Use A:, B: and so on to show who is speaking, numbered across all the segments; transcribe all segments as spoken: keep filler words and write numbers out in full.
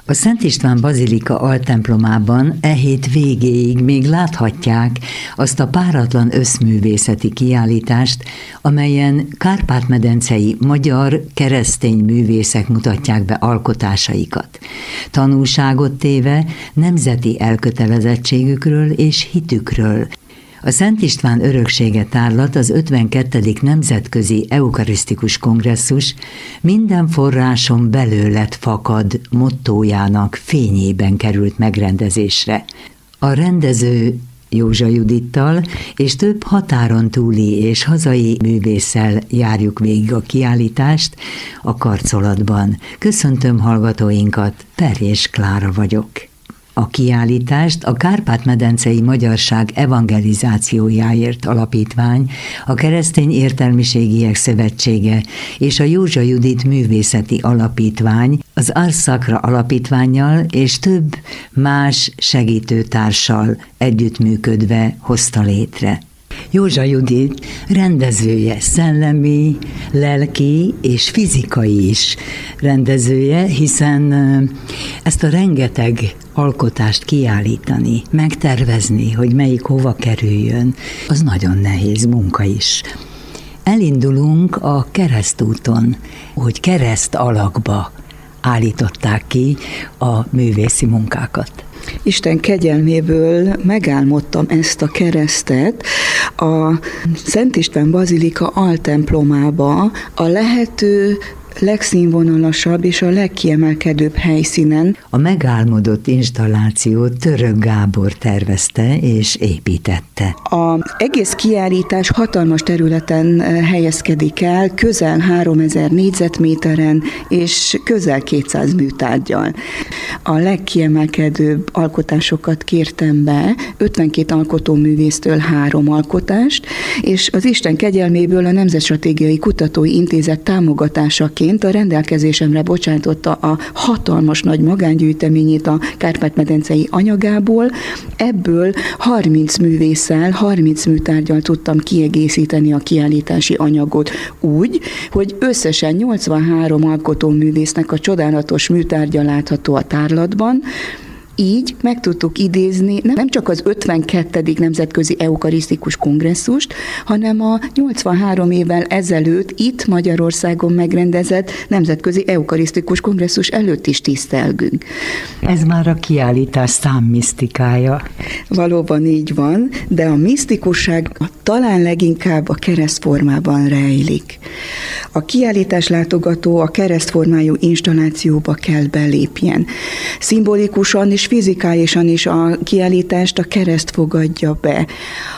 A: A Szent István Bazilika altemplomában e hét végéig még láthatják azt a páratlan összművészeti kiállítást, amelyen kárpát-medencei magyar keresztény művészek mutatják be alkotásaikat, tanúságot téve nemzeti elkötelezettségükről és hitükről. A Szent István Öröksége Tárlat, az ötvenkettedik Nemzetközi Eukarisztikus Kongresszus minden forráson belőled fakad mottójának fényében került megrendezésre. A rendező Józsa Judittal és több határon túli és hazai művésszel járjuk végig a kiállítást a Karcolatban. Köszöntöm hallgatóinkat, Perjés Klára vagyok. A kiállítást a Kárpát-medencei Magyarság Evangelizációjáért Alapítvány, a Keresztény Értelmiségiek Szövetsége és a Józsa Judit Művészeti Alapítvány, az Ars Sacra Alapítvánnyal és több más segítőtársal együttműködve hozta létre. Józsa Judit rendezője, szellemi, lelki és fizikai is rendezője, hiszen ezt a rengeteg alkotást kiállítani, megtervezni, hogy melyik hova kerüljön, az nagyon nehéz munka is. Elindulunk a keresztúton, hogy kereszt alakba állították ki a művészi munkákat.
B: Isten kegyelméből megálmodtam ezt a keresztet a Szent István Bazilika altemplomába, a lehető legszínvonalasabb és a legkiemelkedőbb helyszínen.
A: A megálmodott installációt Török Gábor tervezte és építette.
B: Az egész kiállítás hatalmas területen helyezkedik el, közel háromezer négyzetméteren és közel kétszáz műtárggyal. A legkiemelkedőbb alkotásokat kértem be, ötvenkét alkotóművésztől három alkotást, és az Isten kegyelméből a Nemzetstratégiai Kutatói Intézet támogatásaként a rendelkezésemre bocsátotta a hatalmas nagy magángyűjteményét a Kárpát-medencei anyagából. Ebből harminc művésszel, harminc műtárggyal tudtam kiegészíteni a kiállítási anyagot úgy, hogy összesen nyolcvanhárom alkotóművésznek a csodálatos műtárgya látható a tárlatban. Így meg tudtuk idézni nem csak az ötvenkettedik Nemzetközi Eukarisztikus Kongresszust, hanem a nyolcvanhárom évvel ezelőtt itt Magyarországon megrendezett Nemzetközi Eukarisztikus Kongresszus előtt is tisztelgünk.
A: Ez már a kiállítás számmisztikája.
B: Valóban így van, de a misztikusság talán leginkább a keresztformában rejlik. A kiállítás látogató a keresztformájú installációba kell belépjen. Szimbolikusan és fizikálisan is a kiállítást a kereszt fogadja be.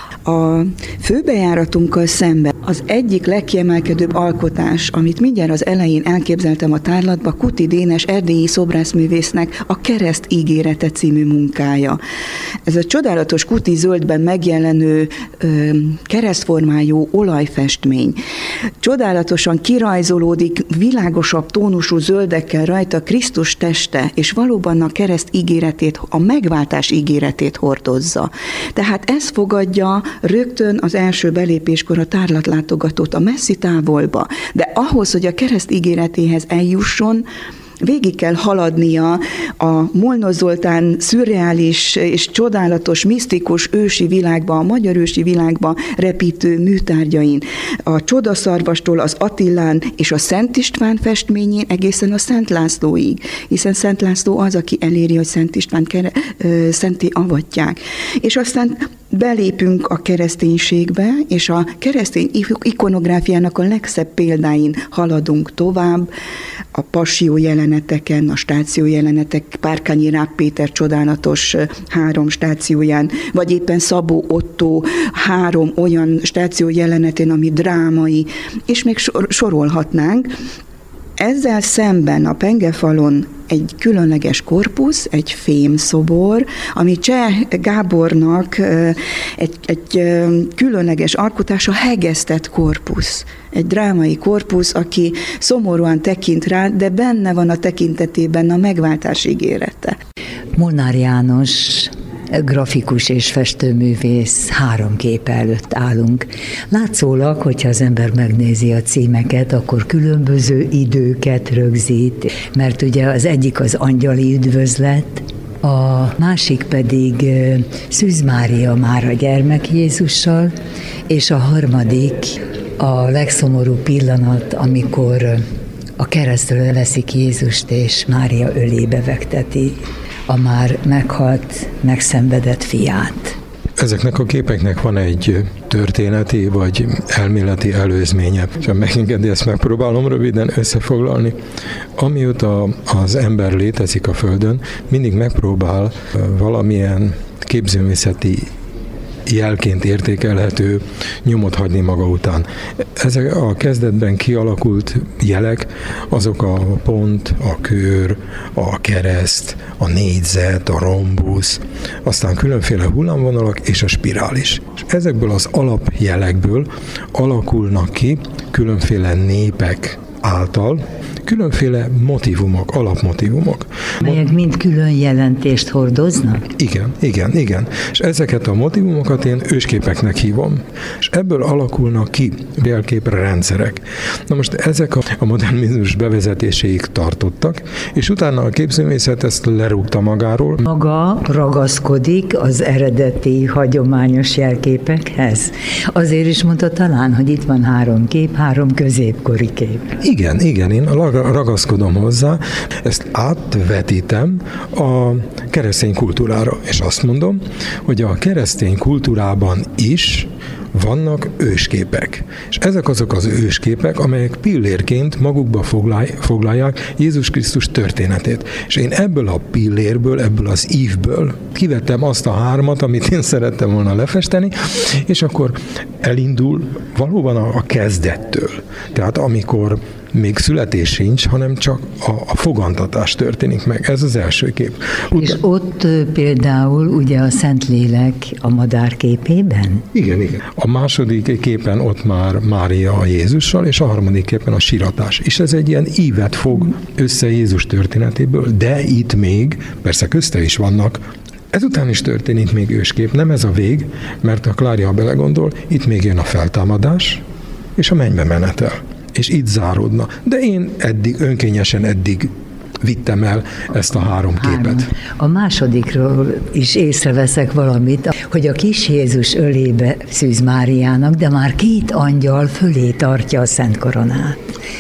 B: A főbejáratunkkal szemben az egyik legkiemelkedőbb alkotás, amit mindjárt az elején elképzeltem a tárlatba, Kuti Dénes erdélyi szobrászművésznek a Kereszt ígérete című munkája. Ez a csodálatos kuti zöldben megjelenő ö, keresztformájú olajfestmény. Csodálatosan kirajzolódik világosabb tónusú zöldekkel rajta Krisztus teste, és valóban a kereszt ígéretét, a megváltás ígéretét hordozza. Tehát ez fogadja rögtön az első belépéskor a tárlatlátogatót a messzi távolba, de ahhoz, hogy a kereszt ígéretéhez eljusson, végig kell haladnia a Molnár Zoltán szürreális és csodálatos, misztikus ősi világba, a magyar ősi világba repítő műtárgyain. A Csodaszarvastól az Attilán és a Szent István festményén egészen a Szent Lászlóig, hiszen Szent László az, aki eléri, hogy Szent István kere, ö, szenté avatják. És aztán belépünk a kereszténységbe, és a keresztény ikonográfiának a legszebb példáin haladunk tovább, a passió jeleneteken, a stáció jelenetek, Párkányi Rák Péter csodálatos három stációján, vagy éppen Szabó Ottó három olyan stáció jelenetén, ami drámai, és még sorolhatnánk. Ezzel szemben a pengefalon egy különleges korpusz, egy fémszobor, ami Cseh Gábornak egy, egy különleges alkotás, a hegesztett korpusz. Egy drámai korpusz, aki szomorúan tekint rá, de benne van a tekintetében a megváltás ígérete.
A: Molnár János grafikus és festőművész három kép előtt állunk. Látszólag, hogyha az ember megnézi a címeket, akkor különböző időket rögzít, mert ugye az egyik az angyali üdvözlet, a másik pedig Szűz Mária már a gyermek Jézussal, és a harmadik a legszomorúbb pillanat, amikor a keresztről veszik Jézust, és Mária ölébe vekteti a már meghalt, megszenvedett fiát.
C: Ezeknek a képeknek van egy történeti vagy elméleti előzménye, és ha megengedi, ezt megpróbálom röviden összefoglalni. Amióta az ember létezik a Földön, mindig megpróbál valamilyen képzőművészeti jelként értékelhető nyomot hagyni maga után. Ezek a kezdetben kialakult jelek, azok a pont, a kör, a kereszt, a négyzet, a rombusz, aztán különféle hullámvonalak és a spirális. És ezekből az alapjelekből alakulnak ki különféle népek által különféle motívumok, alapmotívumok.
A: Melyek mind külön jelentést hordoznak?
C: Igen, igen, igen. És ezeket a motívumokat én ősképeknek hívom. És ebből alakulnak ki jelképre rendszerek. Na most ezek a modernizmus bevezetéséig tartottak, és utána a képzőművészet ezt lerúgta magáról.
A: Maga ragaszkodik az eredeti hagyományos jelképekhez. Azért is mondta talán, hogy itt van három kép, három középkori kép.
C: Igen, igen, én ragaszkodom hozzá, ezt átvetítem a keresztény kultúrára, és azt mondom, hogy a keresztény kultúrában is vannak ősképek. És ezek azok az ősképek, amelyek pillérként magukba foglalják Jézus Krisztus történetét. És én ebből a pillérből, ebből az ívből kivettem azt a hármat, amit én szerettem volna lefesteni, és akkor elindul valóban a, a kezdettől. Tehát amikor még születés sincs, hanem csak a, a fogantatás történik meg. Ez az első kép.
A: Utána... És ott például ugye a Szentlélek a madár képében?
C: Igen, igen. A második képen ott már Mária a Jézussal, és a harmadik képen a siratás. És ez egy ilyen ívet fog össze Jézus történetéből, de itt még, persze közte is vannak, ezután is történik még őskép, nem ez a vég, mert a Klária, ha belegondol, itt még jön a feltámadás, és a mennybe menetel. És itt záródna. De én eddig, önkényesen eddig vittem el ezt a három képet. Három.
A: A másodikról is észreveszek valamit, hogy a kis Jézus ölébe Szűz Máriának, de már két angyal fölé tartja a Szent Koronát.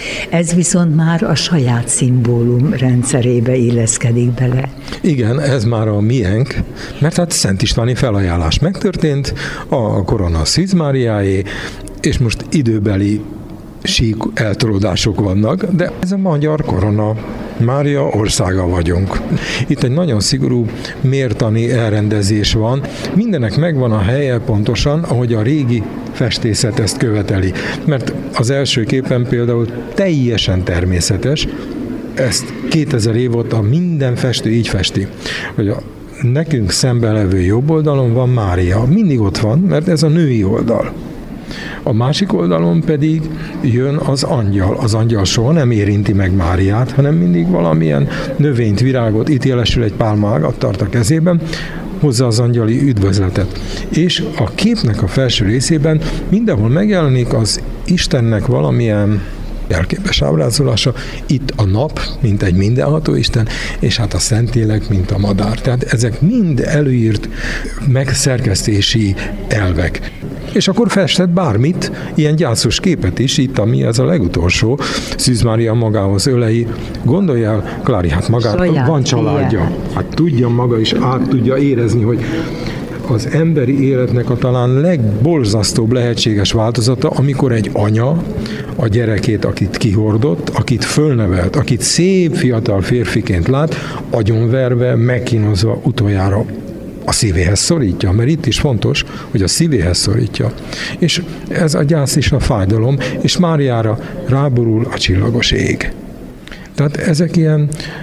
A: Ez viszont már a saját szimbólum rendszerébe illeszkedik bele.
C: Igen, ez már a miénk, mert hát Szent Istváni felajánlás megtörtént, a korona Szűz Máriáé, és most időbeli sík eltolódások vannak, de ez a magyar korona, Mária országa vagyunk. Itt egy nagyon szigorú mértani elrendezés van. Mindenek megvan a helye pontosan, ahogy a régi festészet ezt követeli. Mert az első képen például teljesen természetes, ezt kétezer év óta minden festő így festi, hogy a nekünk szemben levő jobb oldalon van Mária. Mindig ott van, mert ez a női oldal. A másik oldalon pedig jön az angyal. Az angyal soha nem érinti meg Máriát, hanem mindig valamilyen növényt, virágot, itt jelesül egy pálmaágat tart a kezében, hozza az angyali üdvözletet. És a képnek a felső részében mindenhol megjelenik az Istennek valamilyen jelképes ábrázolása, itt a nap, mint egy mindenható Isten, és hát a Szentlélek, mint a madár. Tehát ezek mind előírt megszerkesztési elvek. És akkor festett bármit, ilyen gyászos képet is, itt ami ez a legutolsó, Szűz Mária magához ölei. Gondolj el, Klári, hát magának van családja, ilyen. Hát tudja maga is, át tudja érezni, hogy az emberi életnek a talán legborzasztóbb lehetséges változata, amikor egy anya a gyerekét, akit kihordott, akit fölnevelt, akit szép fiatal férfiként lát, agyonverve, megkínozva utoljára a szívéhez szorítja, mert itt is fontos, hogy a szívéhez szorítja. És ez a gyász is a fájdalom, és Máriára ráborul a csillagos ég. Tehát ezek ilyen,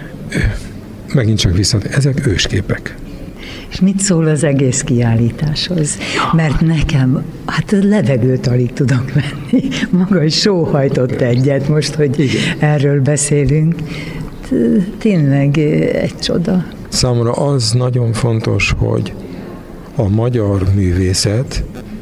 C: megint csak visszat, ezek ősképek.
A: És mit szól az egész kiállításhoz? Mert nekem, hát levegőt alig tudok venni. Maga is sóhajtott egyet most, hogy igen, erről beszélünk. Tényleg egy csoda.
C: Számomra az nagyon fontos, hogy a magyar művészet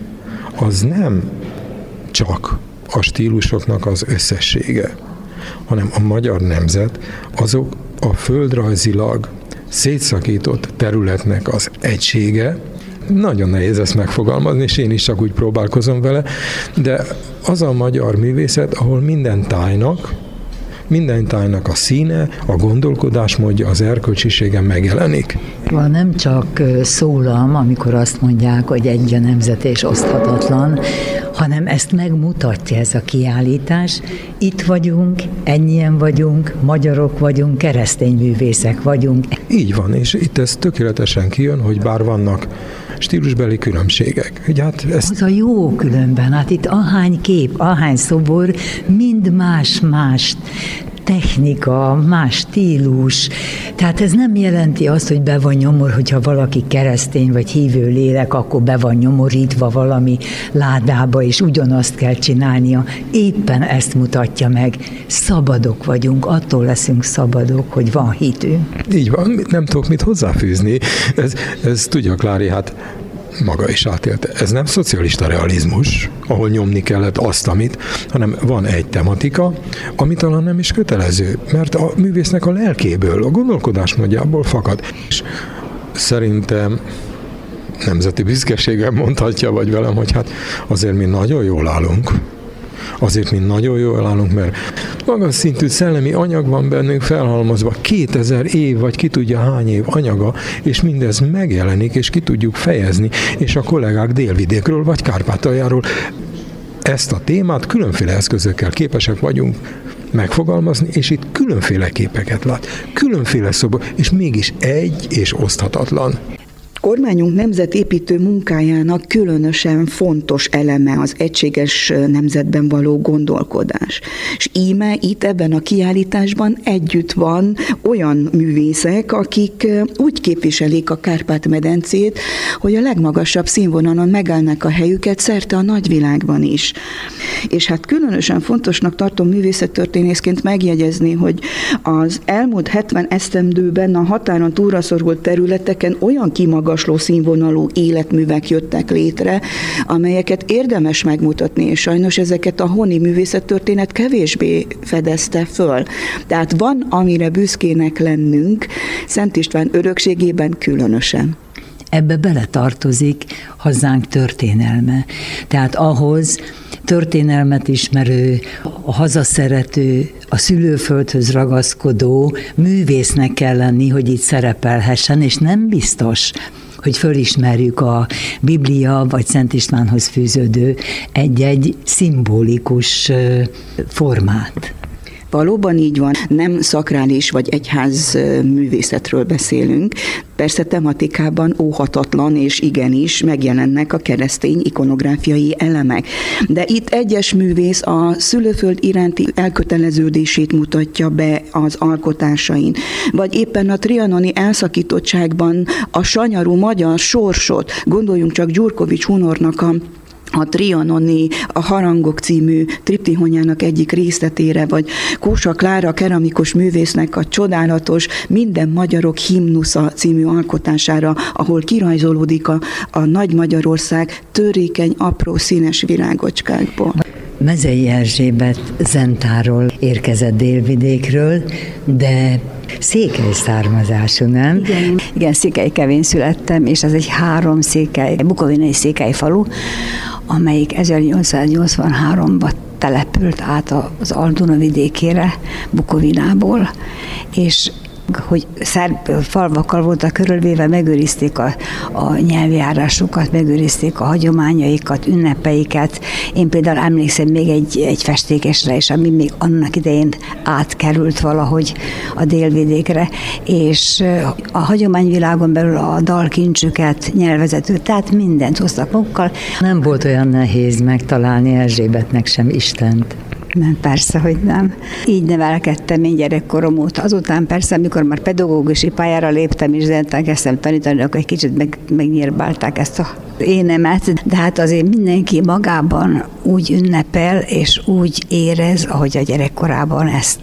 C: az nem csak a stílusoknak az összessége, hanem a magyar nemzet azok a földrajzilag szétszakított területnek az egysége. Nagyon nehéz ezt megfogalmazni, és én is csak úgy próbálkozom vele, de az a magyar művészet, ahol minden tájnak, minden tájnak a színe, a gondolkodásmódja, az erkölcsisége megjelenik.
A: Van nem csak szólam, amikor azt mondják, hogy egy a nemzet és oszthatatlan, hanem ezt megmutatja ez a kiállítás. Itt vagyunk, ennyien vagyunk, magyarok vagyunk, keresztény művészek vagyunk.
C: Így van, és itt ez tökéletesen kijön, hogy bár vannak stílusbeli különbségek. Ugye, hát ezt...
A: Az a jó különben, hát itt ahány kép, ahány szobor, mind más-más technika, más stílus. Tehát ez nem jelenti azt, hogy be van nyomor, hogyha valaki keresztény vagy hívő lélek, akkor be van nyomorítva valami ládába, és ugyanazt kell csinálnia. Éppen ezt mutatja meg. Szabadok vagyunk, attól leszünk szabadok, hogy van hitünk.
C: Így van, nem tudok mit hozzáfűzni. Ez, ez tudja, Klári, hát maga is átélte. Ez nem szocialista realizmus, ahol nyomni kellett azt, amit, hanem van egy tematika, ami talán nem is kötelező, mert a művésznek a lelkéből, a gondolkodásmódjából fakad. És szerintem nemzeti büszkeséggel mondhatja vagy velem, hogy hát azért mi nagyon jól állunk. Azért mi nagyon jól állunk, mert magas szintű szellemi anyag van bennünk felhalmozva, kétezer év, vagy ki tudja hány év anyaga, és mindez megjelenik, és ki tudjuk fejezni, és a kollégák Délvidékről, vagy Kárpátaljáról ezt a témát különféle eszközökkel képesek vagyunk megfogalmazni, és itt különféle képeket lát, különféle szobor, és mégis egy és oszthatatlan.
B: Kormányunk nemzetépítő munkájának különösen fontos eleme az egységes nemzetben való gondolkodás. És íme itt ebben a kiállításban együtt van olyan művészek, akik úgy képviselik a Kárpát-medencét, hogy a legmagasabb színvonalon megállnak a helyüket szerte a nagyvilágban is. És hát különösen fontosnak tartom művészettörténészként megjegyezni, hogy az elmúlt hetven esztendőben a határon túlra szorult területeken olyan kimagasló színvonalú életművek jöttek létre, amelyeket érdemes megmutatni, és sajnos ezeket a honi művészettörténet kevésbé fedezte föl. Tehát van, amire büszkének lennünk, Szent István örökségében különösen.
A: Ebbe beletartozik hazánk történelme. Tehát ahhoz történelmet ismerő, a hazaszerető, a szülőföldhöz ragaszkodó művésznek kell lenni, hogy itt szerepelhessen, és nem biztos, hogy fölismerjük a Biblia vagy Szent Istvánhoz fűződő egy-egy szimbolikus formát.
B: Valóban így van, nem szakrális vagy egyház művészetről beszélünk. Persze tematikában óhatatlan és igenis megjelennek a keresztény ikonográfiai elemek. De itt egyes művész a szülőföld iránti elköteleződését mutatja be az alkotásain, vagy éppen a trianoni elszakítottságban a sanyarú magyar sorsot, gondoljunk csak Gyurkovics Hunornak a a Trianoni, a Harangok című triptihonjának egyik részletére, vagy Kósa Klára keramikus művésznek a csodálatos Minden magyarok himnusza című alkotására, ahol kirajzolódik a, a Nagy Magyarország törékeny, apró színes virágocskákból.
A: Mezei Erzsébet zentáról érkezett Délvidékről, de székely származású, nem?
D: Igen, igen, Székelykevén születtem, és ez egy három székely, bukovinai székely falu, amelyik ezernyolcszáznyolcvanháromban települt át az Al-Duna vidékére, Bukovinából, és hogy szerb falvakkal voltak körülvéve, megőrizték a, a nyelvjárásukat, megőrizték a hagyományaikat, ünnepeiket. Én például emlékszem még egy, egy festékesre is, ami még annak idején átkerült valahogy a délvidékre, és a hagyományvilágon belül a dalkincsüket, nyelvezetőt, tehát mindent hoztak magukkal.
A: Nem volt olyan nehéz megtalálni Erzsébetnek sem Istent.
D: Nem, persze, hogy nem. Így nevelkedtem én gyerekkorom óta. Azután persze, amikor már pedagógusi pályára léptem, és zentán kezdtem tanítani, akkor egy kicsit meg, megnyírbálták ezt a énemet, de hát azért mindenki magában úgy ünnepel, és úgy érez, ahogy a gyerekkorában ezt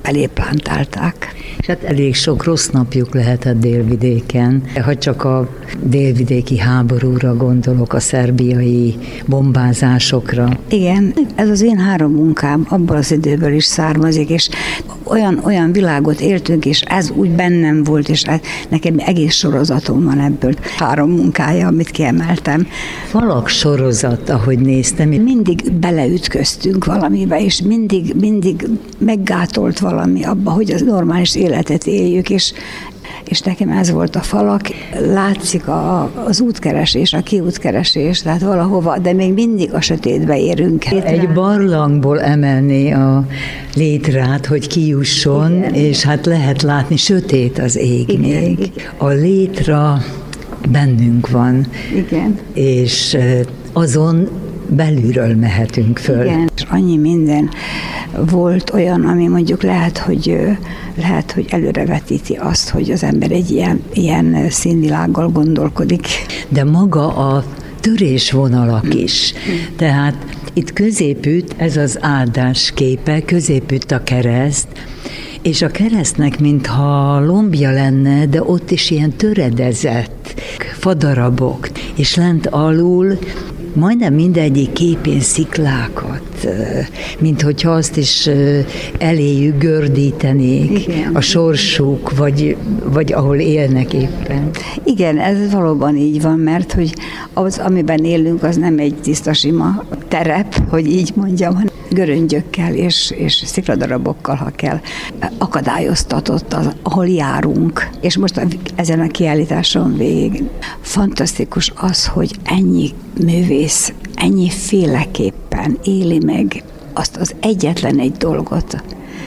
D: eléplántálták.
A: És hát elég sok rossz napjuk lehetett Délvidéken. Ha csak a délvidéki háborúra gondolok, a szerbiai bombázásokra.
D: Igen, ez az én három munkám abból az időből is származik, és olyan, olyan világot éltünk, és ez úgy bennem volt, és ez, nekem egész sorozatom van ebből. Három munkája, amit kiemeltem.
A: Falak sorozat, ahogy néztem.
D: Mindig beleütköztünk valamibe, és mindig, mindig meggátolt valami abba, hogy az normális életet éljük, és és nekem ez volt a falak. Látszik a, az útkeresés, a kiútkeresés, tehát valahova, de még mindig a sötétbe érünk.
A: Egy barlangból emelni a létrát, hogy kijusson, igen. És hát lehet látni, sötét az ég. Igen. Még. A létra bennünk van.
D: Igen.
A: És azon belülről mehetünk föl.
D: Igen, és annyi minden volt olyan, ami mondjuk lehet, hogy lehet, hogy előrevetíti azt, hogy az ember egy ilyen, ilyen színvilággal gondolkodik.
A: De maga a törésvonalak is. Tehát itt középütt ez az áldás képe, középütt a kereszt, és a keresztnek mintha lombja lenne, de ott is ilyen töredezett fadarabok, és lent alul majdnem mindegyik képén sziklákat, mint hogyha azt is eléjük gördítenék. Igen. A sorsuk, vagy, vagy ahol élnek éppen.
D: Igen, ez valóban így van, mert hogy az, amiben élünk, az nem egy tiszta sima terep, hogy így mondjam, hanem göröngyökkel és, és szikladarabokkal, ha kell, akadályoztatott az, ahol járunk. És most ezen a kiállításon végig fantasztikus az, hogy ennyi művész ennyi féleképpen éli meg azt az egyetlen egy dolgot,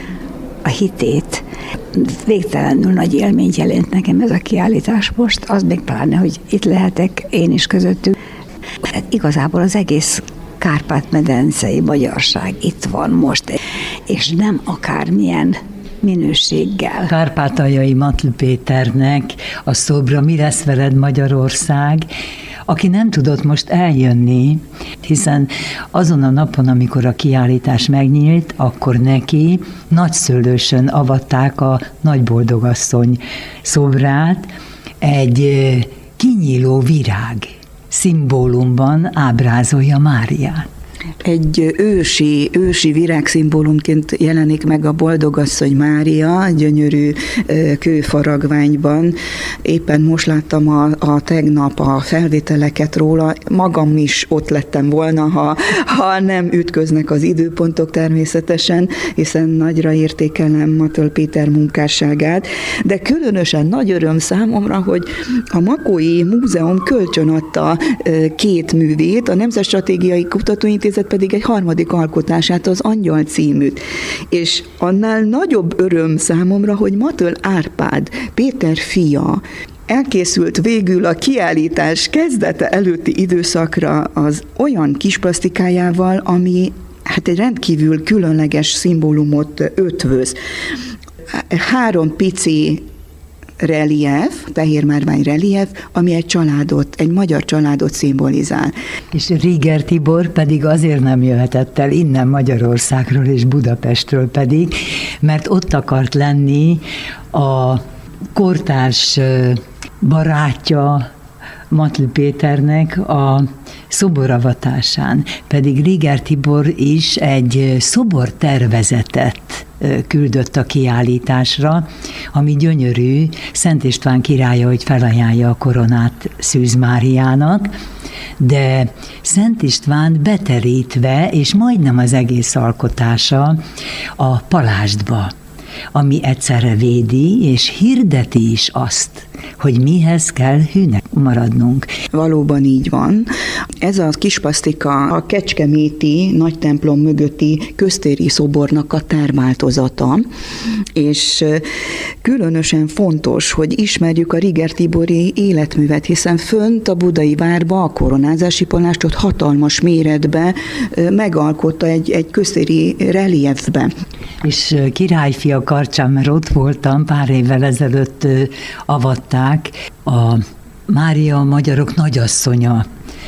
D: a hitét. Végtelenül nagy élményt jelent nekem ez a kiállítás most, az még pláne, hogy itt lehetek én is közöttük. Hát igazából az egész Kárpát-medencei magyarság itt van most, és nem akármilyen minőséggel.
A: Kárpátaljai Matl Péternek a szobra Mi lesz veled Magyarország, aki nem tudott most eljönni, hiszen azon a napon, amikor a kiállítás megnyílt, akkor neki Nagyszőlősön avatták a Nagyboldogasszony szobrát, egy kinyíló virág szimbólumban ábrázolja Máriát.
B: Egy ősi, ősi virágszimbólumként jelenik meg a Boldogasszony Mária, gyönyörű kőfaragványban. Éppen most láttam a, a tegnap a felvételeket róla, magam is ott lettem volna, ha, ha nem ütköznek az időpontok természetesen, hiszen nagyra értékelem Matl Péter munkásságát, de különösen nagy öröm számomra, hogy a Makói Múzeum kölcsönadta két művét, a Nemzetstratégiai Kutatóintézet pedig egy harmadik alkotását, az Angyal címűt. És annál nagyobb öröm számomra, hogy Matl Árpád, Péter fia, elkészült végül a kiállítás kezdete előtti időszakra az olyan kis plastikájával, ami hát egy rendkívül különleges szimbólumot ötvöz. Három pici relief, fehérmárvány relief, ami egy családot, egy magyar családot szimbolizál.
A: És Riger Tibor pedig azért nem jöhetett el innen Magyarországról és Budapestről pedig, mert ott akart lenni a kortárs barátja Matl Péternek a szoboravatásán, pedig Riger Tibor is egy szobortervezetet küldött a kiállításra, ami gyönyörű, Szent István királya, hogy felajánlja a koronát Szűz Máriának, de Szent István beterítve, és majdnem az egész alkotása a palástba, ami egyszerre védi, és hirdeti is azt, hogy mihez kell hűnek maradnunk.
B: Valóban így van. Ez a kis pasztika a kecskeméti nagy templom mögötti köztéri szobornak a terváltozata, és különösen fontos, hogy ismerjük a Riger Tibori életművet, hiszen fönt a budai várba a koronázási palástot hatalmas méretbe megalkotta egy, egy köztéri reliefbe.
A: És királyfia Karcsán, mert ott voltam, pár évvel ezelőtt avatták a Mária a magyarok nagyasszonya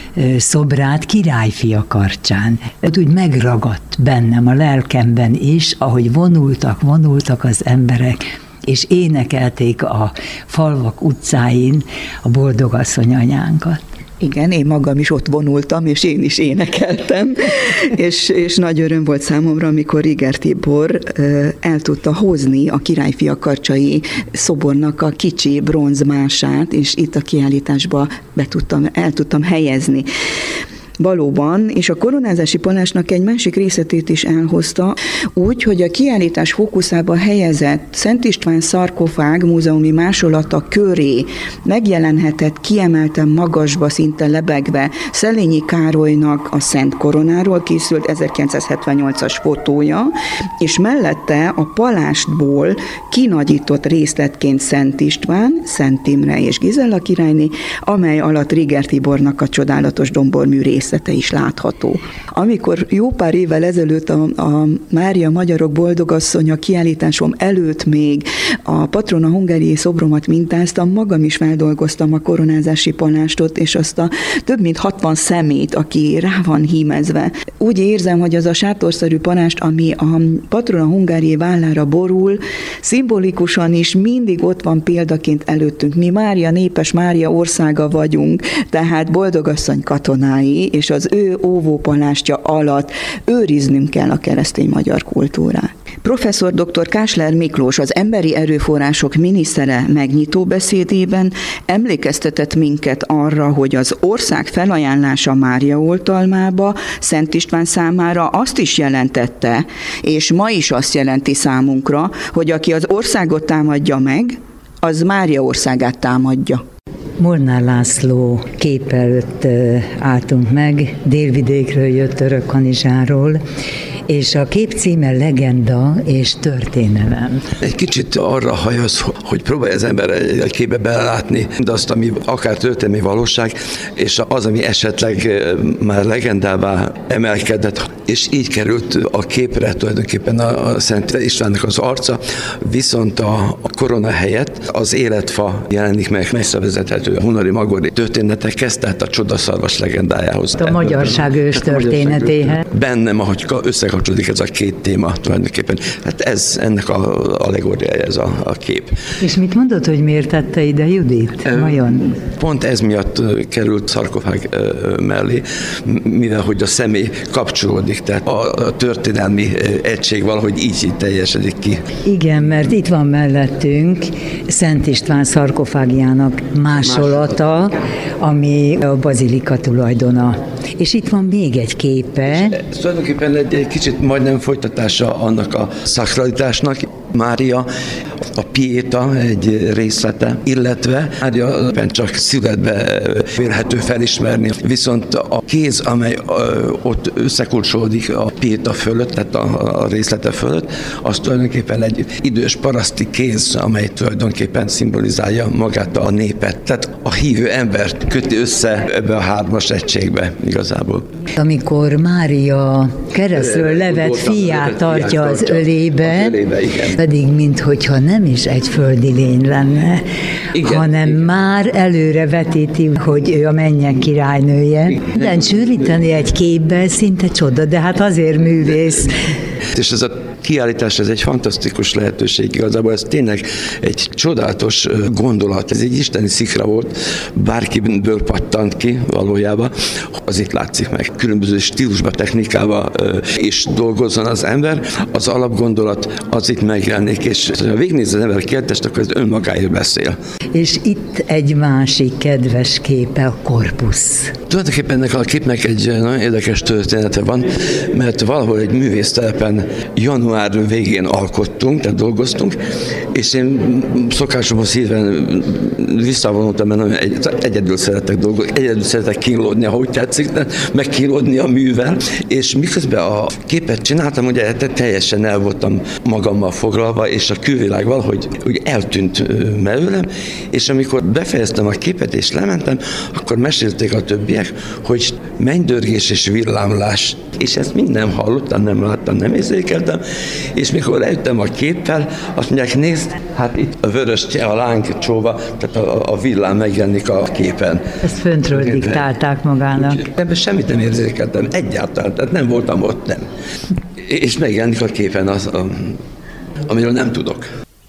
A: szobrát királyfia karcsán. Úgy megragadt bennem a lelkemben is, ahogy vonultak, vonultak az emberek, és énekelték a falvak utcáin a boldogasszony anyánkat.
B: Igen, én magam is ott vonultam, és én is énekeltem, és, és nagy öröm volt számomra, amikor Riger Tibor el tudta hozni a királyfia karcsai szobornak a kicsi bronzmását, és itt a kiállításba be tudtam, el tudtam helyezni. Valóban, és a koronázási palástnak egy másik részletét is elhozta, úgy, hogy a kiállítás fókuszába helyezett Szent István szarkofág múzeumi másolata köré megjelenhetett kiemelten magasba, szinte lebegve Szelényi Károlynak a Szent Koronáról készült ezerkilencszázhetvennyolcas fotója, és mellette a palástból kinagyított részletként Szent István, Szent Imre és Gizella királyné, amely alatt Riger Tibornak a csodálatos dombormű rész is látható. Amikor jó pár évvel ezelőtt a, a Mária Magyarok Boldogasszonya kiállításom előtt még a Patrona Hungariae szobromat mintáztam, magam is feldolgoztam a koronázási palástot, és azt a több mint hatvan szemét, aki rá van hímezve. Úgy érzem, hogy az a sátorszerű palást, ami a Patrona Hungariae vállára borul, szimbolikusan is mindig ott van példaként előttünk. Mi Mária népes, Mária országa vagyunk, tehát Boldogasszony katonái, és az ő óvópalástja alatt őriznünk kell a keresztény magyar kultúrát. Professzor dr. Kásler Miklós, az Emberi Erőforrások minisztere megnyitó beszédében emlékeztetett minket arra, hogy az ország felajánlása Mária oltalmába Szent István számára azt is jelentette, és ma is azt jelenti számunkra, hogy aki az országot támadja meg, az Mária országát támadja.
A: Molnár László kép előtt álltunk meg, Délvidékről jött Törökkanizsáról, és a kép címe Legenda és történelem.
E: Egy kicsit arra hajaz, hogy próbálja az ember egy képbe belelátni, de azt, ami akár történelmi valóság, és az, ami esetleg már legendává emelkedett, és így került a képre tulajdonképpen a Szent Istvánnak az arca, viszont a korona helyett az életfa jelenik meg, messze vezethető a Hunori Magori történetekhez, tehát a csodaszarvas legendájához.
A: A magyarság ős történetéhez.
E: Bennem, ahogy összekapcsolódik ez a két téma tulajdonképpen. Hát ez ennek a allegóriája, ez a, a kép.
A: És mit mondod, hogy miért tette ide Judit? Vajon?
E: Pont ez miatt került szarkofág mellé, mivel hogy a személy kapcsolódik, tehát a történelmi egység valahogy így, így teljesedik ki.
A: Igen, mert itt van mellettünk Szent István szarkofágjának másolata, ami a bazilika tulajdona. És itt van még egy képe.
E: És tulajdonképpen egy, egy kicsit majdnem folytatása annak a szakralitásnak. Mária, a Pieta egy részlete, illetve Mária csak születve vélhető felismerni. Viszont a kéz, amely ott összekulcsolódik a Pieta fölött, tehát a részlete fölött, az tulajdonképpen egy idős paraszti kéz, amely tulajdonképpen szimbolizálja magát a népet. Tehát a hívő embert köti össze ebbe a hármas egységbe igazából.
A: Amikor Mária keresztről levett fiát tartja az ölébe, az ölébe pedig minthogyha nem is egy földi lény lenne, igen, hanem igen. Már előre vetíti, hogy ő a mennyek királynője. De sűríteni egy képbe szinte csoda, de hát azért művész.
E: És ez a kiállítás, ez egy fantasztikus lehetőség igazából, ez tényleg egy csodálatos gondolat, ez egy isteni szikra volt, bárkiből pattant ki valójában, az itt látszik meg. Különböző stílusba, technikával is dolgozzon az ember, az alapgondolat az itt megjelenik, és ha végignéz az ember kiállítást, akkor ez önmagáért beszél.
A: És itt egy másik kedves képe, a korpusz.
E: Tulajdonképpen ennek a képnek egy nagyon érdekes története van, mert valahol egy művésztelepen január végén alkottunk, tehát dolgoztunk, és én szokásomhoz híven visszavonultam, mert nagyon egy, egyedül szeretek dolgozni, egyedül szeretek kínlódni, ahogy tetszik, de megkínlódni a művel, és miközben a képet csináltam, ugye teljesen el voltam magammal foglalva, és a külvilág valahogy úgy eltűnt belőlem, és amikor befejeztem a képet és lementem, akkor mesélték a többiek, hogy mennydörgés és villámlás, és ezt mind nem hallottam, nem láttam, nem érzékeltem, és mikor eljöttem a képpel, azt mondják, nézd, hát itt a vörös cseh, a láng csóva, tehát a, a villám megjelenik a képen.
A: Ezt föntről diktálták magának.
E: Ebben semmit nem érzékeltem, egyáltalán, tehát nem voltam ott, nem. És megjelenik a képen az, a, amiről nem tudok.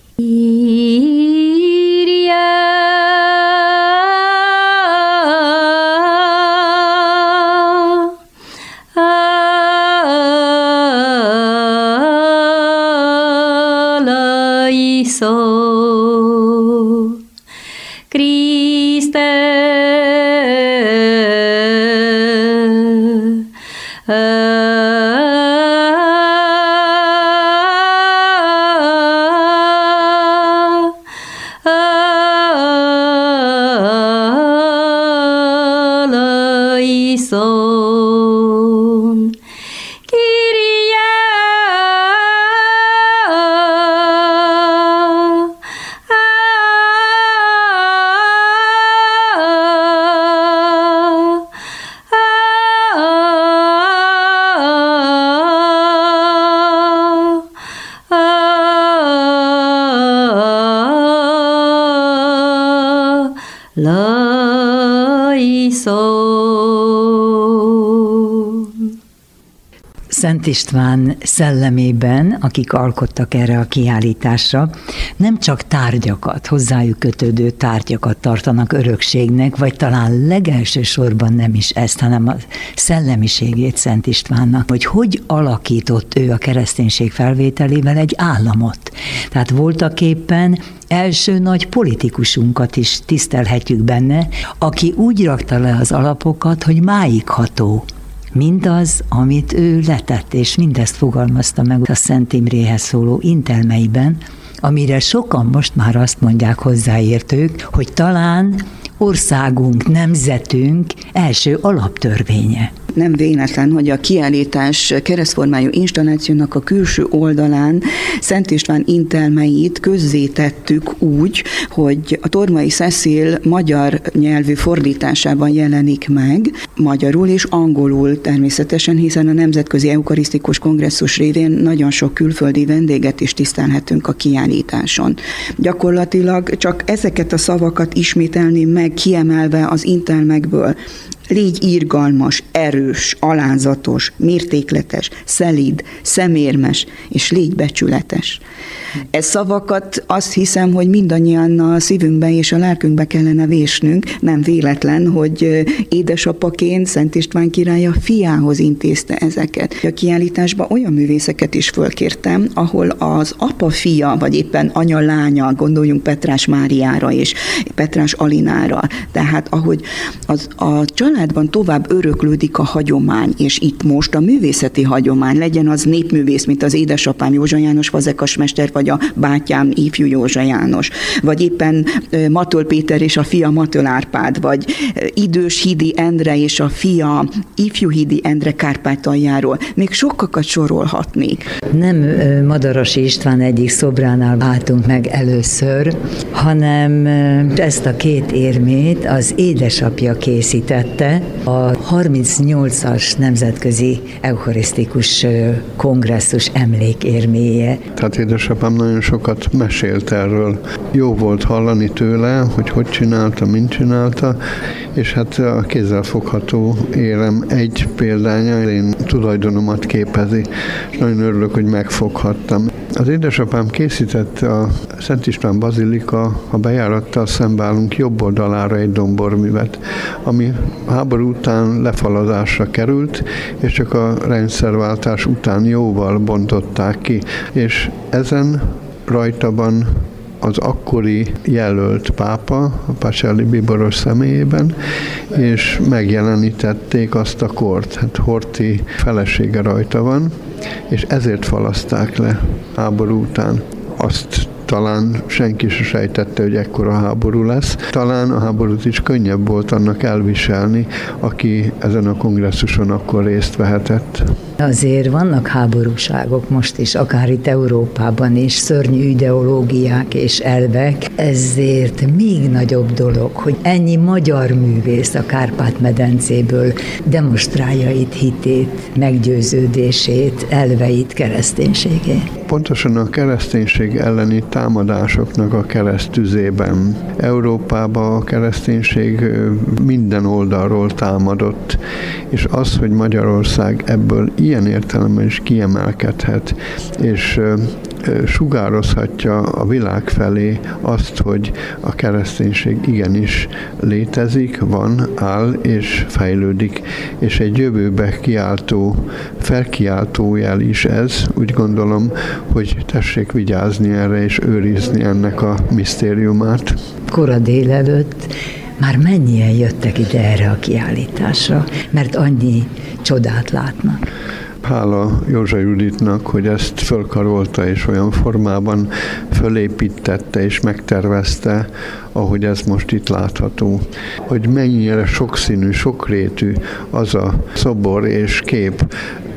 A: Szent István szellemében, akik alkottak erre a kiállításra, nem csak tárgyakat, hozzájuk kötődő tárgyakat tartanak örökségnek, vagy talán legelső sorban nem is ezt, hanem a szellemiségét Szent Istvánnak, hogy hogy alakított ő a kereszténység felvételével egy államot. Tehát voltaképpen első nagy politikusunkat is tisztelhetjük benne, aki úgy rakta le az alapokat, hogy máig ható. Mindaz, amit ő letett, és mindezt fogalmazta meg a Szent Imréhez szóló intelmeiben, amire sokan most már azt mondják hozzáértők, hogy talán országunk, nemzetünk első alaptörvénye.
B: Nem véletlen, hogy a kiállítás keresztformájú installációnak a külső oldalán Szent István intelmeit közzétettük úgy, hogy a Tormai Cecil magyar nyelvű fordításában jelenik meg, magyarul és angolul természetesen, hiszen a Nemzetközi Eukarisztikus Kongresszus révén nagyon sok külföldi vendéget is tisztelhetünk a kiállításon. Gyakorlatilag csak ezeket a szavakat ismételném meg, kiemelve az intelmekből. Légy irgalmas, erős, alázatos, mértékletes, szelíd, szemérmes, és légy becsületes. Ez szavakat azt hiszem, hogy mindannyian a szívünkbe és a lelkünkbe kellene vésnünk. Nem véletlen, hogy édesapaként Szent István király a fiához intézte ezeket. A kiállításban olyan művészeket is fölkértem, ahol az apa fia, vagy éppen anya lánya, gondoljunk Petrás Máriára és Petrás Alinára. Tehát ahogy az, a családban tovább öröklődik a hagyomány, és itt most a művészeti hagyomány, legyen az népművész, mint az édesapám Józsa János fazekasmester, vagy a bátyám ifjú Józsa János, vagy éppen Matöl Péter és a fia Matöl Árpád, vagy idős Hidi Endre és a fia ifjú Hidi Endre Kárpátaljáról. Még sokakat sorolhatnék.
A: Nem Madarasi István egyik szobránál álltunk meg először, hanem ezt a két érmét az édesapja készítette, a harmincnyolcas Nemzetközi Eukarisztikus Kongresszus emlékérméje.
F: Tehát édesapám nagyon sokat mesélt erről. Jó volt hallani tőle, hogy hogy csinálta, mint csinálta, és hát a kézzelfogható érem egy példánya, én tulajdonomat képezi, és nagyon örülök, hogy megfoghattam. Az édesapám készített a Szent István Bazilika a bejárattal szembeállunk jobb oldalára egy domborművet, ami a háború után lefalazásra került, és csak a rendszerváltás után jóval bontották ki, és ezen rajtaban az akkori jelölt pápa, a Pacelli bíboros személyében, és megjelenítették azt a kort. Hát Horthy felesége rajta van, és ezért falazták le háború után. Azt talán senki se sejtette, hogy ekkora háború lesz. Talán a háborút is könnyebb volt annak elviselni, aki ezen a kongresszuson akkor részt vehetett.
A: Azért vannak háborúságok most is, akár itt Európában is, szörnyű ideológiák és elvek, ezért még nagyobb dolog, hogy ennyi magyar művész a Kárpát-medencéből demonstrálja itt hitét, meggyőződését, elveit, kereszténységét.
F: Pontosan a kereszténység elleni támadásoknak a keresztüzében. Európában a kereszténység minden oldalról támadott, és az, hogy Magyarország ebből ilyen értelemben is kiemelkedhet, és sugározhatja a világ felé azt, hogy a kereszténység igenis létezik, van, áll és fejlődik, és egy jövőbe kiáltó, felkiáltó jel is ez, úgy gondolom, hogy tessék vigyázni erre és őrizni ennek a misztériumát.
A: Kora délelőtt már mennyien jöttek ide erre a kiállításra, mert annyi csodát látnak.
F: Hála Józsa Juditnak, hogy ezt fölkarolta és olyan formában fölépítette és megtervezte, ahogy ez most itt látható. Hogy mennyire sokszínű, sokrétű az a szobor és kép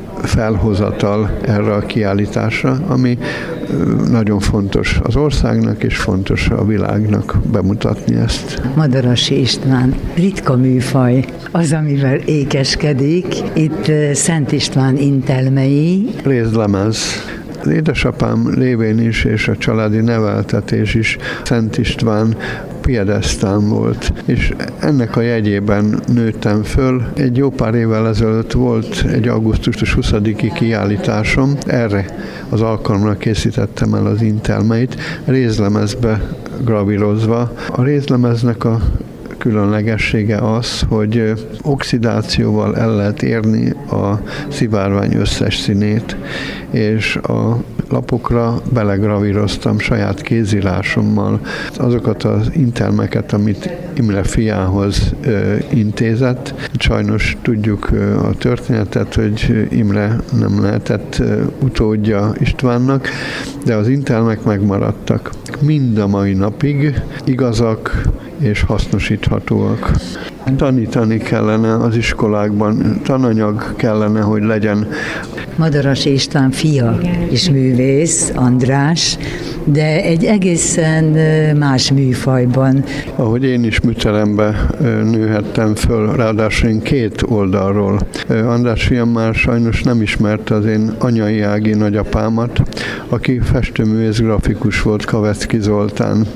F: felhozatal erre a kiállításra, ami nagyon fontos az országnak és fontos a világnak bemutatni ezt.
A: Madarasi István, ritka műfaj, az, amivel ékeskedik. Itt Szent István intelmei.
F: Rézlemez. Az édesapám révén is, és a családi neveltetés is Szent István piedesztán volt, és ennek a jegyében nőttem föl. Egy jó pár évvel ezelőtt volt egy augusztus huszadiki kiállításom, erre az alkalomra készítettem el az intelmeit, rézlemezbe gravírozva. A rézlemeznek a különlegessége az, hogy oxidációval el lehet érni a szivárvány összes színét, és a lapokra belegravíroztam saját kézírásommal azokat az intelmeket, amit Imre fiához ö, intézett. Sajnos tudjuk ö, a történetet, hogy Imre nem lehetett ö, utódja Istvánnak, de az intelmek megmaradtak. Mind a mai napig igazak és hasznosíthatóak. Tanítani kellene az iskolákban, tananyag kellene, hogy legyen.
A: Madarasi István fia is művész, András, de egy egészen más műfajban.
F: Ahogy én is műterembe nőhettem föl, ráadásul én két oldalról. András fiam már sajnos nem ismerte az én anyai ági nagyapámat, aki festőművész, grafikus volt, Kavecki Zoltán.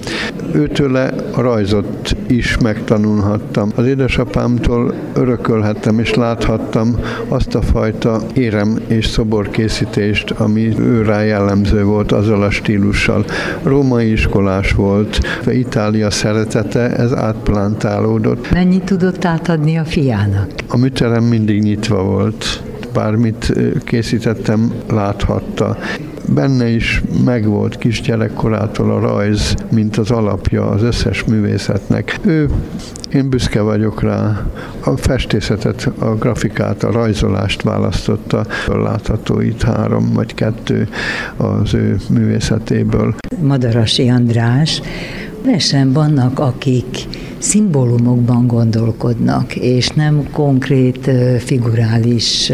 F: Őtőle a rajzot is megtanulhattam. Az édesapámtól örökölhettem és láthattam azt a fajta érem és szoborkészítést, ami őrá jellemző volt azzal a stílussal. Római iskolás volt, Itália szeretete, ez átplantálódott.
A: Mennyit tudott átadni a fiának?
F: A műterem mindig nyitva volt. Bármit készítettem, láthatta. Benne is megvolt kisgyerekkorától a rajz, mint az alapja az összes művészetnek. Ő, én büszke vagyok rá, a festészetet, a grafikát, a rajzolást választotta. Látható itt három vagy kettő az ő művészetéből.
A: Madarasi András, Lesen vannak, akik szimbólumokban gondolkodnak, és nem konkrét, figurális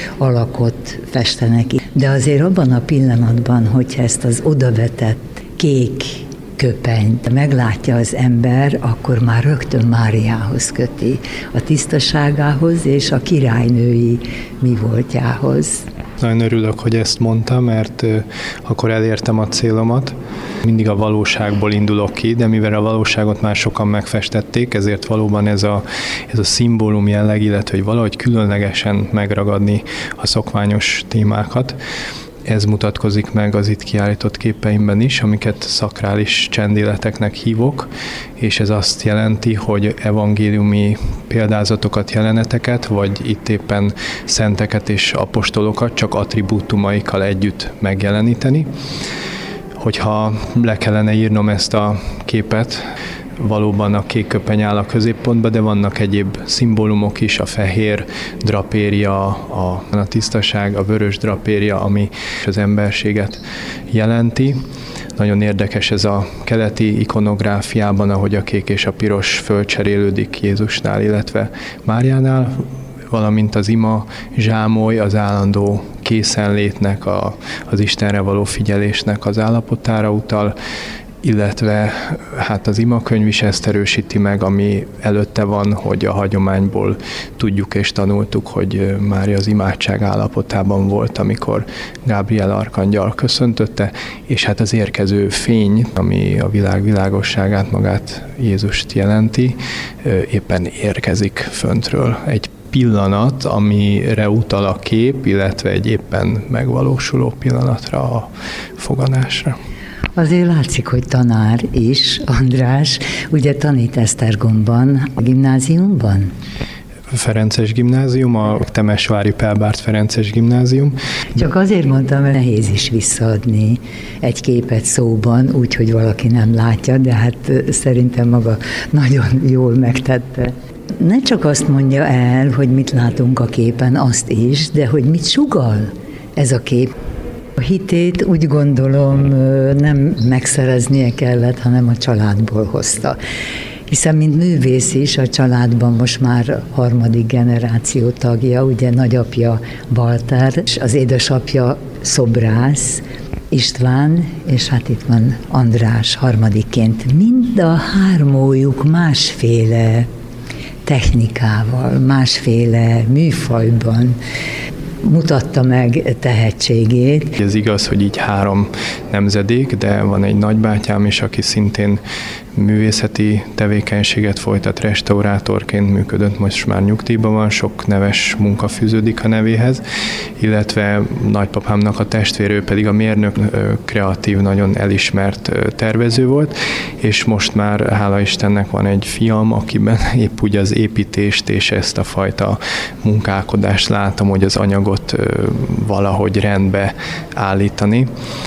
A: alakot festenek. De azért abban a pillanatban, hogyha ezt az odavetett kék köpenyt meglátja az ember, akkor már rögtön Máriához köti, a tisztaságához és a királynői mi voltjához.
G: Nagyon örülök, hogy ezt mondtam, mert akkor elértem a célomat. Mindig a valóságból indulok ki, de mivel a valóságot már sokan megfestették, ezért valóban ez a, ez a szimbólum jelleg, illetve hogy valahogy különlegesen megragadni a szokványos témákat. Ez mutatkozik meg az itt kiállított képeimben is, amiket szakrális csendéleteknek hívok, és ez azt jelenti, hogy evangéliumi példázatokat, jeleneteket, vagy itt éppen szenteket és apostolokat csak attribútumaikkal együtt megjeleníteni. Hogyha le kellene írnom ezt a képet, valóban a kék köpeny áll a középpontban, de vannak egyéb szimbólumok is, a fehér drapéria, a, a tisztaság, a vörös drapéria, ami az emberséget jelenti. Nagyon érdekes ez a keleti ikonográfiában, ahogy a kék és a piros fölcserélődik Jézusnál, illetve Máriánál. valamint az ima zsámoly az állandó készenlétnek, a, az Istenre való figyelésnek az állapotára utal, illetve hát az imakönyv is ezt erősíti meg, ami előtte van, hogy a hagyományból tudjuk és tanultuk, hogy Mária az imádság állapotában volt, amikor Gábriel arkangyal köszöntötte, és hát az érkező fény, ami a világ világosságát, magát Jézust jelenti, éppen érkezik föntről. Egy pillanat, amire utal a kép, illetve egy éppen megvalósuló pillanatra, a foganásra.
A: Azért látszik, hogy tanár is, András, ugye tanít Esztergomban, a gimnáziumban?
G: Ferences gimnázium, a Temesvári Pálbárt Ferences gimnázium.
A: Csak azért mondtam, mert nehéz is visszaadni egy képet szóban, úgy, hogy valaki nem látja, de hát szerintem maga nagyon jól megtette. Ne csak azt mondja el, hogy mit látunk a képen, azt is, de hogy mit sugall ez a kép. A hitét úgy gondolom nem megszereznie kellett, hanem a családból hozta. Hiszen mint művész is a családban most már harmadik generáció tagja, ugye nagyapja Walter, és az édesapja szobrász, István, és hát itt van András harmadikként. Mind a hármójuk másféle technikával, másféle műfajban mutatta meg tehetségét.
G: Ez igaz, hogy így három nemzedék, de van egy nagybátyám is, aki szintén művészeti tevékenységet folytat, restaurátorként működött, most már nyugdíjban van, sok neves munka fűződik a nevéhez, illetve nagypapámnak a testvérő pedig a mérnök, kreatív, nagyon elismert tervező volt, és most már hála Istennek van egy fiam, akiben épp úgy az építést és ezt a fajta munkálkodást látom, hogy az anyagot valahogy rendbe állítani.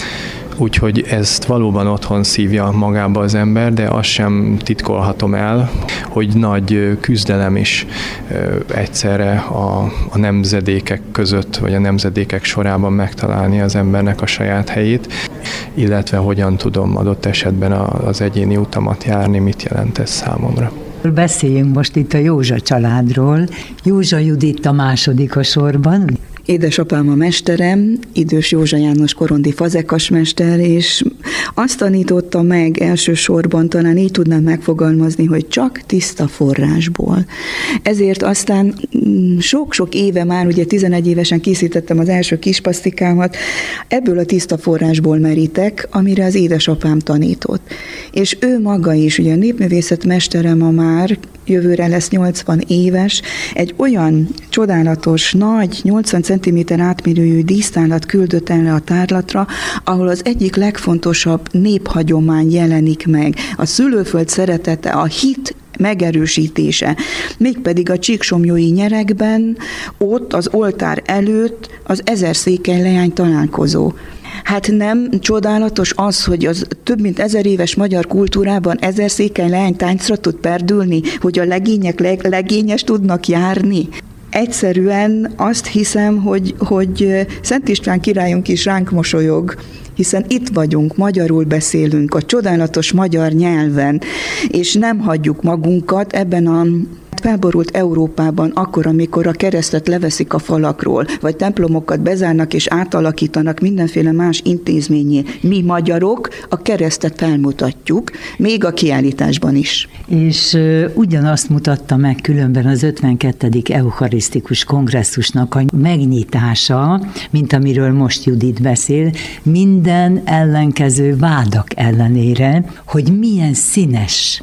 G: Úgyhogy ezt valóban otthon szívja magába az ember, de azt sem titkolhatom el, hogy nagy küzdelem is egyszerre a, a nemzedékek között, vagy a nemzedékek sorában megtalálni az embernek a saját helyét, illetve hogyan tudom adott esetben az egyéni utamat járni, mit jelent ez számomra.
A: Beszéljünk most itt a Józsa családról. Józsa Judit a második a sorban.
B: Édesapám a mesterem, idős Józsa János korondi fazekasmester, és azt tanította meg elsősorban, talán így tudnám megfogalmazni, hogy csak tiszta forrásból. Ezért aztán sok-sok éve már, ugye tizenegy évesen készítettem az első kispasztikámat, ebből a tiszta forrásból merítek, amire az édesapám tanított. És ő maga is, ugye a népművészet mestere ma már, jövőre lesz nyolcvan éves, egy olyan csodálatos, nagy, nyolcvan centiméter átmérőjű dísztárlat küldött el a tárlatra, ahol az egyik legfontosabb néphagyomány jelenik meg. A szülőföld szeretete, a hit megerősítése, mégpedig a csíksomlyói nyerekben, ott az oltár előtt az ezerszékely leány találkozó. Hát nem csodálatos az, hogy az több mint ezer éves magyar kultúrában ezerszékely leány táncra tud perdülni, hogy a legények leg, legényes tudnak járni? Egyszerűen azt hiszem, hogy, hogy Szent István királyunk is ránk mosolyog, hiszen itt vagyunk, magyarul beszélünk, a csodálatos magyar nyelven, és nem hagyjuk magunkat ebben a felborult Európában akkor, amikor a keresztet leveszik a falakról, vagy templomokat bezárnak és átalakítanak mindenféle más intézményé. Mi magyarok a keresztet felmutatjuk, még a kiállításban is.
A: És uh, ugyanazt mutatta meg különben az ötvenkettedik eucharisztikus kongresszusnak a megnyitása, mint amiről most Judit beszél, minden ellenkező vádak ellenére, hogy milyen színes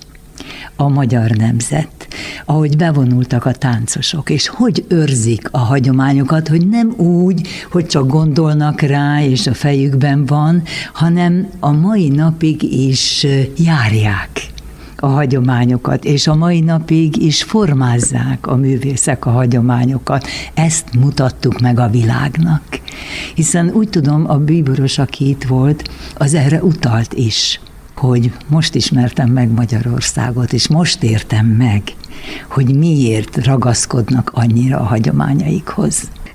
A: a magyar nemzet, ahogy bevonultak a táncosok, és hogy őrzik a hagyományokat, hogy nem úgy, hogy csak gondolnak rá, és a fejükben van, hanem a mai napig is járják a hagyományokat, és a mai napig is formázzák a művészek a hagyományokat. Ezt mutattuk meg a világnak. Hiszen úgy tudom, a bíboros, aki itt volt, az erre utalt is, hogy most ismertem meg Magyarországot, és most értem meg, hogy miért ragaszkodnak annyira a hagyományaikhoz.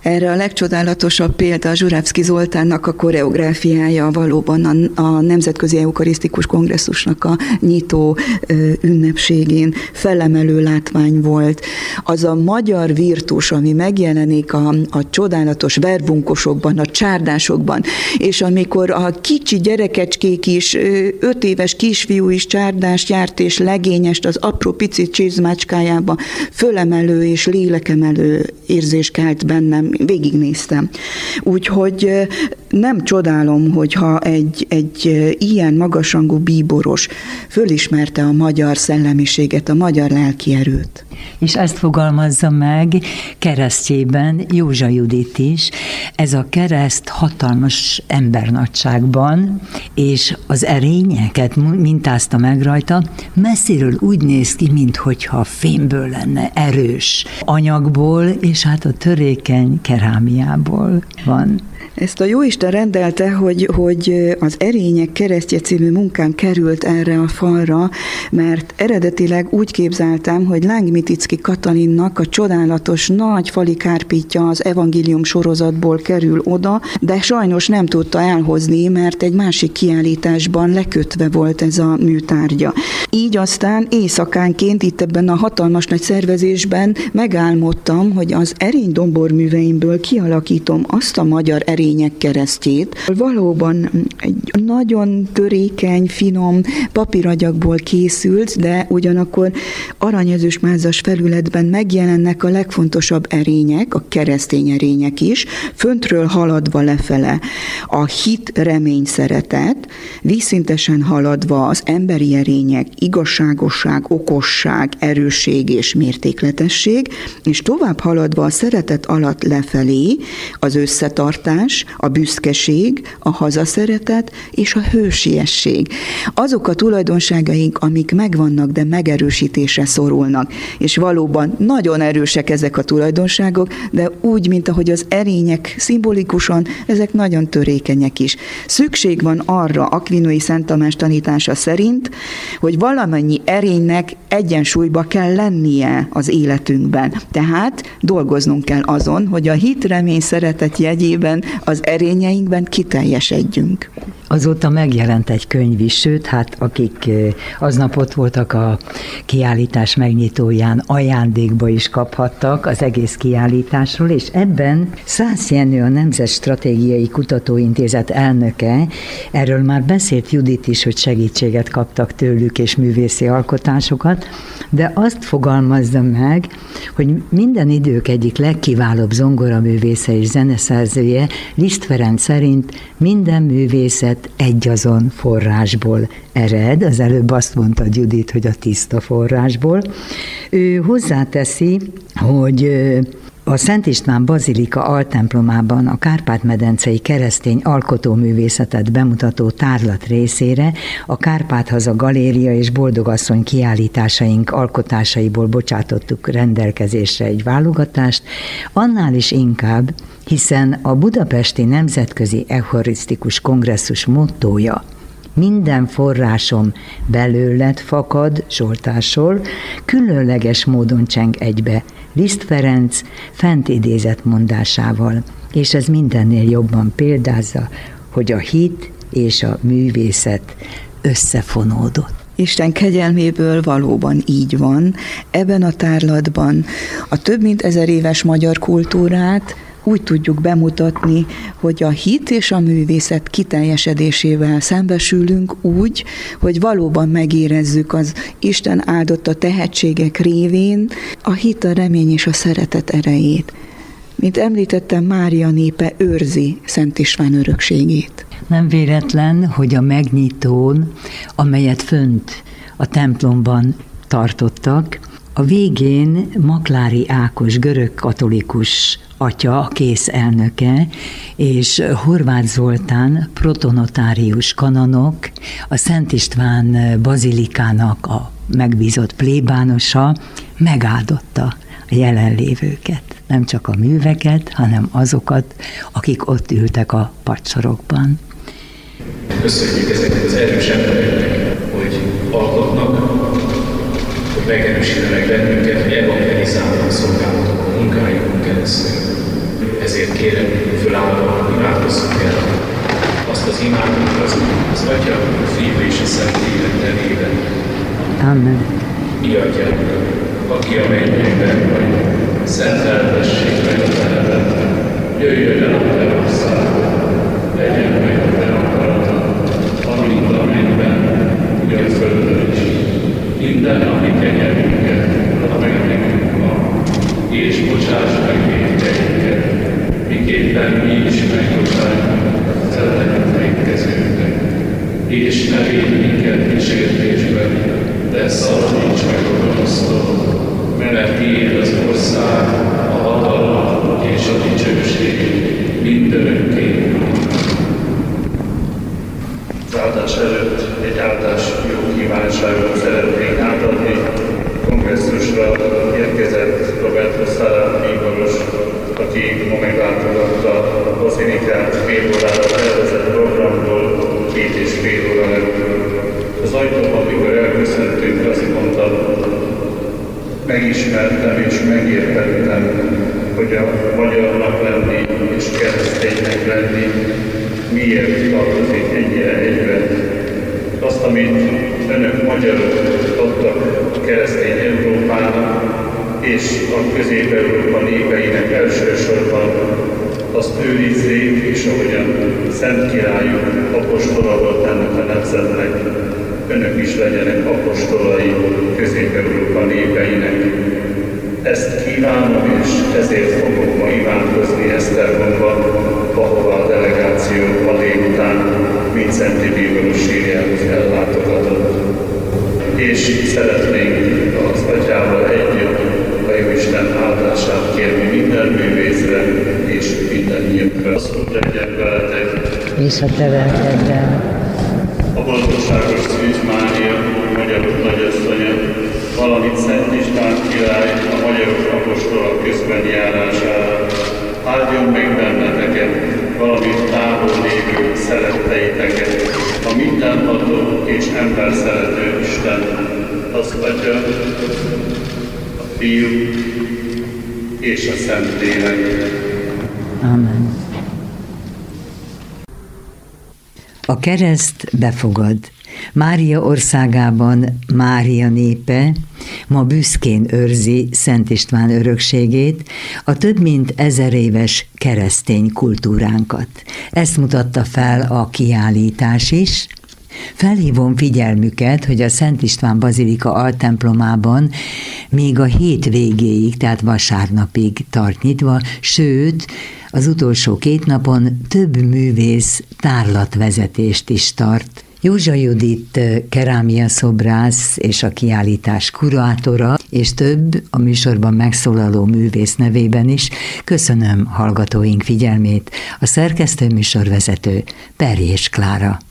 B: Erre a legcsodálatosabb példa a Zsurevszky Zoltánnak a koreográfiája, valóban a, a Nemzetközi Eukarisztikus Kongresszusnak a nyitó ö, ünnepségén felemelő látvány volt. Az a magyar virtus, ami megjelenik a, a csodálatos verbunkosokban, a csárdásokban, és amikor a kicsi gyerekecskék is, öt éves kisfiú is csárdást járt, és legényest az apró pici csizmácskájába fölemelő és lélekemelő érzés kelt bennem, végignéztem. Úgyhogy nem csodálom, hogyha egy, egy ilyen magasrangú bíboros fölismerte a magyar szellemiséget, a magyar lelkierőt.
A: És ezt fogalmazza meg keresztjében Józsa Judit is. Ez a kereszt hatalmas embernagyságban, és az erényeket mintázta meg rajta, messziről úgy néz ki, minthogyha fémből lenne, erős anyagból, és hát a törékeny kerámiából van.
B: Ezt a Jóisten rendelte, hogy, hogy az Erények keresztje című munkám került erre a falra, mert eredetileg úgy képzeltem, hogy Láng-Miticki Katalinnak a csodálatos nagy fali kárpítja az evangélium sorozatból kerül oda, de sajnos nem tudta elhozni, mert egy másik kiállításban lekötve volt ez a műtárgya. Így aztán éjszakánként itt ebben a hatalmas nagy szervezésben megálmodtam, hogy az erény domborműveimből kialakítom azt a magyar erények keresztjét. Valóban egy nagyon törékeny, finom papíragyagból készült, de ugyanakkor aranyezős-mázas felületben megjelennek a legfontosabb erények, a keresztény erények is, föntről haladva lefele a hit, remény, szeretet, vízszintesen haladva az emberi erények, igazságosság, okosság, erősség és mértékletesség, és tovább haladva a szeretet alatt lefelé az összetartás, a büszkeség, a hazaszeretet és a hősiesség. Azok a tulajdonságaink, amik megvannak, de megerősítésre szorulnak. És valóban nagyon erősek ezek a tulajdonságok, de úgy, mint ahogy az erények szimbolikusan, ezek nagyon törékenyek is. Szükség van arra, Akvinói Szent Tamás tanítása szerint, hogy valamennyi erénynek egyensúlyba kell lennie az életünkben. Tehát dolgoznunk kell azon, hogy a hit, remény, szeretet jegyében az erényeinkben kiteljesedjünk.
A: Azóta megjelent egy könyv is, sőt, hát akik aznap ott voltak a kiállítás megnyitóján, ajándékba is kaphattak az egész kiállításról, és ebben Szász Jenő, a Nemzet Stratégiai Kutatóintézet elnöke, erről már beszélt Judit is, hogy segítséget kaptak tőlük és művészi alkotásokat, de azt fogalmazza meg, hogy minden idők egyik legkiválóbb zongoraművésze és zeneszerzője, Liszt Ferenc szerint minden művészet egyazon forrásból ered, az előbb azt mondta Judit, hogy a tiszta forrásból. Ő hozzáteszi, hogy a Szent István Bazilika altemplomában a Kárpát-medencei keresztény alkotóművészetet bemutató tárlat részére a Kárpáthaza Galéria és Boldogasszony kiállításaink alkotásaiból bocsátottuk rendelkezésre egy válogatást, annál is inkább, hiszen a Budapesti Nemzetközi Eukarisztikus Kongresszus mottója minden forrásom belőled fakad, Zsoltársor, különleges módon cseng egybe Liszt Ferenc fent idézett mondásával, és ez mindennél jobban példázza, hogy a hit és a művészet összefonódott.
B: Isten kegyelméből valóban így van. Ebben a tárlatban a több mint ezer éves magyar kultúrát úgy tudjuk bemutatni, hogy a hit és a művészet kiteljesedésével szembesülünk úgy, hogy valóban megérezzük az Isten áldotta tehetségek révén a hit, a remény és a szeretet erejét. Mint említettem, Mária népe őrzi Szent István örökségét.
A: Nem véletlen, hogy a megnyitón, amelyet fönt a templomban tartottak, a végén Maklári Ákos görög katolikus atya, a kész elnöke, és Horváth Zoltán protonotárius kanonok, a Szent István bazilikának a megbízott plébánosa megáldotta a jelenlévőket. Nem csak a műveket, hanem azokat, akik ott ültek a padsorokban.
H: Köszönjük ezeknek az erős embereknek, hogy alkotnak, hogy megerősítenek bennünket, hogy evangelizálnak a szolgálatok a munkájukon keresztül. Ezért kérem, fölállva, imádkozzunk el azt az imádat, az, az Atya, a Fiú és a Szentlélek nevében.
A: Amen.
H: Mi Atyánk, aki a mennyekben vagy, szenteltessék meg a te neved, jöjjön el a te országod, legyen meg a te akaratod, amint a mennyben, úgy a földön is. Minden napi kenyerünket add meg nekünk ma, és bocsáss meg vétkeinket, miképpen mi is megbocsájtunk az ellenünk vétkezőknek. És ne védj minket kísértésbe, de szabadíts meg a gonosztól, mert tiéd az ország, a hatalom és a dicsőség mindörökké. Az áldás előtt egy áldás jó kívánságot szeretnénk átadni. Kongresszusra érkezett Roberto Sala bíboros, aki ma meglátogatta a bazilikát fél órára tervezett programból két és fél óra előtt. Az ajtóban, amikor elköszöntünk, azt mondtam, megismertem és megértettem, hogy a magyarnak lenni és kereszténynek lenni miért tartozik ennyire egybe. Azt, amit önök magyarok adtak a keresztény Európának és a Közép-Európa népeinek elsősorban, azt őrizzék, és ahogyan Szent Királyuk apostola volt ennek a nemzetnek, önök is legyenek apostolai Közép-Európa népeinek. Ezt kívánom, és ezért fogok ma imádkozni Esztergomban, ahova a delegáció ma délután Vincenti bíboros sírjához ellátogatott. És szeretnénk az Atyával együtt a Jóisten áldását kérni minden művészre és minden népre. Az Úr legyen veletek.
A: És a te lelkeddel.
H: A boldogságos Szűz Mária, magyarok nagyasszonya, valamint Szent István király a magyarok apostola közben járására. Áldjon meg benneteket, valamint távol lévő szeretteiteket, a mindenható és emberszerető Isten, az Atya, a Fiú és a Szentlélek.
A: Amen. A kereszt befogad. Mária országában Mária népe ma büszkén őrzi Szent István örökségét, a több mint ezer éves keresztény kultúránkat. Ezt mutatta fel a kiállítás is. Felhívom figyelmüket, hogy a Szent István bazilika altemplomában még a hét végéig, tehát vasárnapig tart nyitva, sőt, az utolsó két napon több művész tárlatvezetést is tart. Józsa Judit kerámia szobrász és a kiállítás kurátora, és több a műsorban megszólaló művész nevében is köszönöm hallgatóink figyelmét. A szerkesztő műsorvezető Perjés Klára.